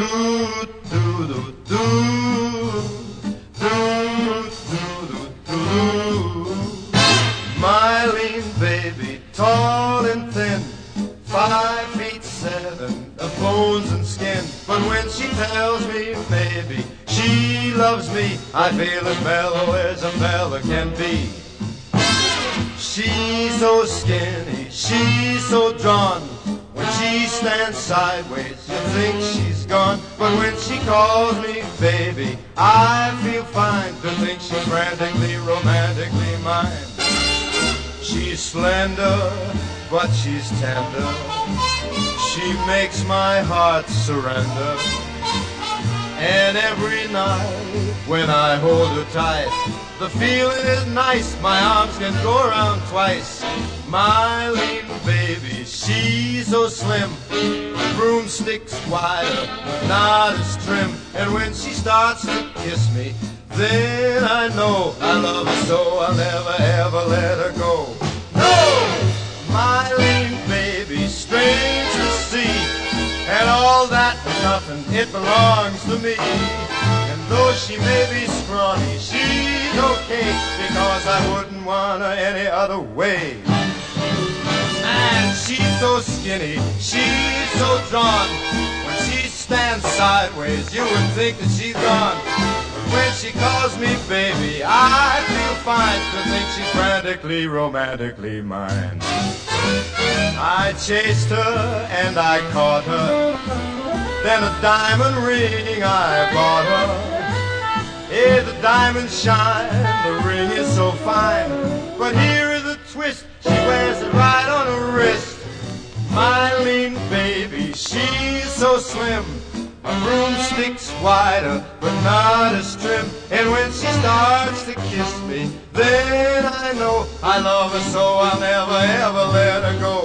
do, do, do, do, do, do. My lean baby, tall and thin, 5'7" of bones and skin. But when she tells me maybe she loves me, I feel as mellow as a fella can be. She's so skinny, she's so drawn. When she stands sideways, you think she's gone. But when she calls me baby, I feel fine to think she's frantically, romantically mine. She's slender, but she's tender. She makes my heart surrender. And every night when I hold her tight, the feeling is nice, my arms can go around twice. My lean baby, she's so slim, broomstick's wider, not as trim. And when she starts to kiss me, then I know I love her so I'll never ever let her go. No! My lean baby, strange to see, and all that nothing, it belongs to me. And though she may be scrawny, she's okay, because I wouldn't want her any other way. And she's so skinny, she's so drawn. When she stands sideways, you would think that she's gone. But when she calls me baby, I feel fine to think she's frantically, romantically mine. I chased her and I caught her, then a diamond ring I bought her. Yeah, the diamonds shine, the ring is so fine, but here is a twist, she wears it right on her wrist. My lean baby, she's so slim, a broomstick's wider, but not as trim. And when she starts to kiss me, then I know I love her so I'll never ever let her go.